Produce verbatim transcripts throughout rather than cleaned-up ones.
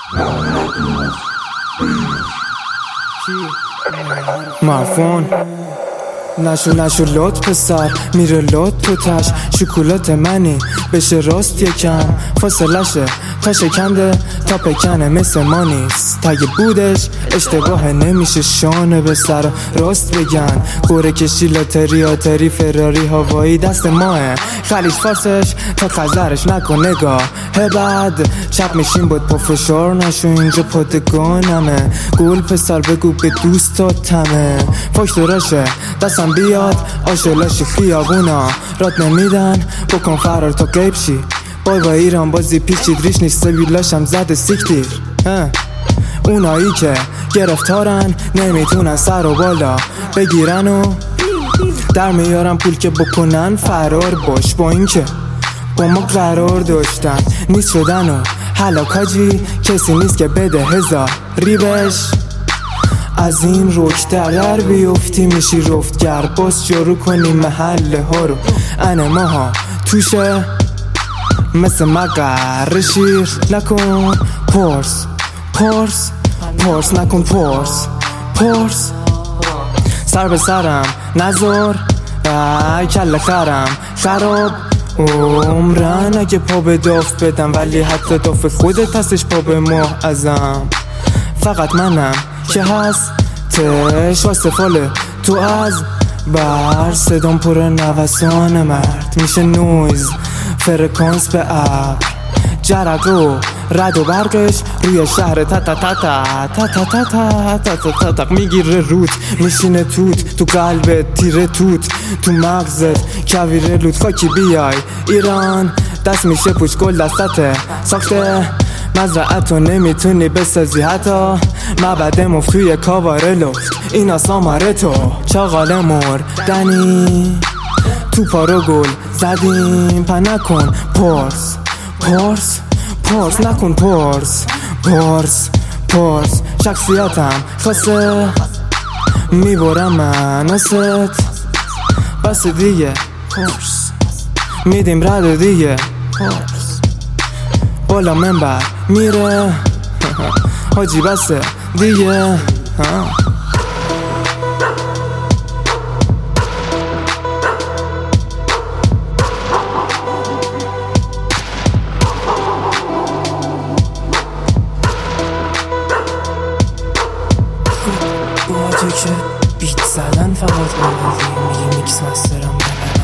مرفون نشو نشو لط پسر میره لط تو تش شکلات منی بشه راست یکم فاصلشه تا شکنده تا پکنه مثل ما نیست تا یه بودش اشتباه نمیشه شانه به سر راست بگن گوره کشی لاتری آتری فراری هوایی دست ماه خلیج فارسش تا خزرش نکن نگاه بعد چپ میشیم بود پا فشار نشو اینجا پادگانمه گل پسر بگو به دوستات تمه فاکتوراشه دستم بیاد آشلاش خیابونا رات نمیدن بکن فرار تا قیب شی بای با ایران بازی پیچید ریش نیست سبیلاشم زده سیکتیر اونایی که گرفتارن نمیتونن سر و بالا بگیرن و در میارن پول که بکنن فرار باش با این که با ما قرار داشتن نیست شدن و حلاکاجی کسی نیست که بده هزار ریبش از این رک در بیفتی میشی رفتگر باز جارو کنی محله ها رو انما ها توشه مثل مقر شیر نکن پرس پرس پرس نکن پرس پرس سر به سرم نزار کل خرم خراب عمرن اگه پا به داف بدم ولی حتی داف خودت هستش پا به ماه ازم فقط منم که هست تش واسه فاله تو از بر صدام پر نوسان مرد میشه نویز فرکانس به ابر جرق و رد و برقش روی شهر تا تا تا تا تا تا تا تا تا تا تا میگیره روت میشینه توت تو قلبت تیره توت تو مغزت کویره لوت خاکی بیای ایران دست میشه پوچ گل دستته ساخته مزرعتو نمیتونی بسازی حتی مبد مفت توی کاواره لفت اینا ساماره تو چاقال مردنی تو پارو گل زدیم پا نکن پرس پرس پرس نکن پرس پرس پرس شخصیتم خاصه میبرم من است بس دیگه پرس میدیم رد دیگه پرس بالا منبر میره حاجی بسه دیگه با تو که بیت زدن فقط بلدی میگی میکس مسترم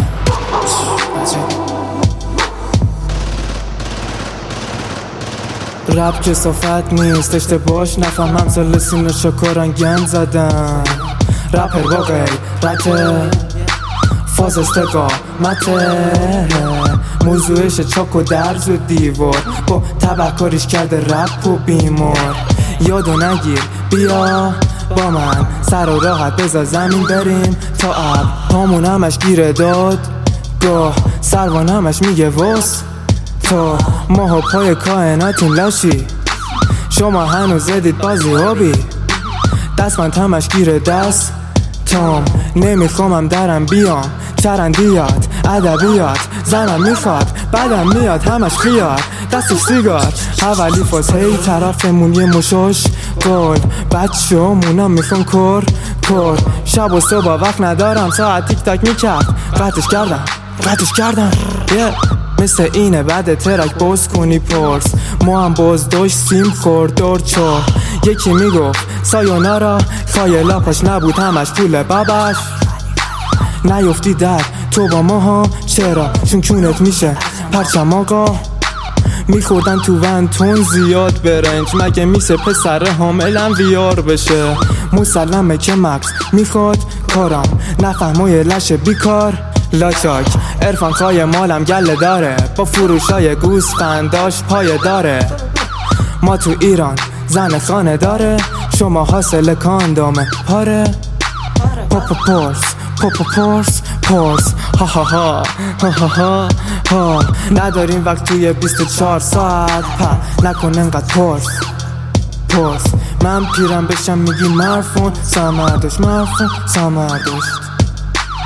رب کسافت نیست اشتباهش نفهمم سال سینه شکارن گند زدن رپر با غیرته فاز استقامته موضوعش چاک و درز و دیوار با تبهکاریش کرده رپ و بیمار یادو نگیر بیا با من سر و راحت بذار زمین بریم تا اب پامون همش گیره داد گاه سروان همش میگه واس تا ماها پای کائناتیم لاشی شما هنوز زدید بازی هابی دست من تمش گیره دست تام نمیخوامم درم بیام چرندیات ادبیات زنم میخواد بعدم میاد همش خیار دستش سیگار اولی فاز هی طرفمون یه مشاش گل بچه همونم میخوان کر کر شب و صبح وقت ندارم ساعت تیک تاک میکرد قطعش کردم قطعش کردم yeah. مثل اینه بعد ترک باز کنی پرس ما هم باز داشتیم خوردار چار یکی میگفت سایونارا خایلا پاش نبود همش پول بابش نیفتی در تو با ماها چرا چون کونت میشه پرچم آقا میخوردن تو ونتون زیاد برنج مگه میشه پسر حاملم ویار بشه مسلمه که مکس میخواد کارم نفهمای لشه بیکار لاچاک ارفان خای مالم گله داره با فروشای گوسفنداش پایه داره ما تو ایران زن خانه داره شما حاصل کاندامه پاره پاپا پورس پاپا پورس پورس ها ها ها ها ها ها نداریم وقت توی بیست و چهار ساعت پا نکن انقدر پورس پورس من پیرم بشم میگی مرفون سامردوش مرفون سامردوش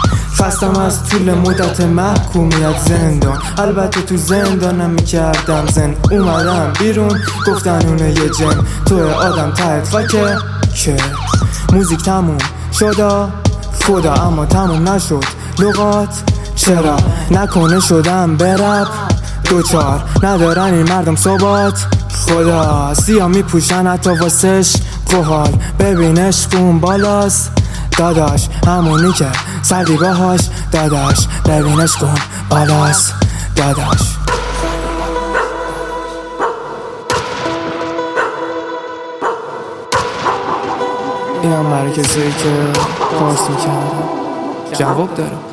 خستم از طول مدت محکومیت زندان. البته تو زندانم میکردم زن، اومدم بیرون گفتن اونه یه جن. تو آدم تحت خاکه که موزیک تموم شدا خدا، اما تموم نشد لغات. چرا نکنه شدم برب دوچار، ندارن این مردم ثبات. خدا سیاه میپوشن حتی واسش قحال، ببینش بون بالاست داداش، همونی که سردی باهاش داداش، ببینش کن بالاست داداش. این هم مرکزی که پاس میکردم جواب دارم.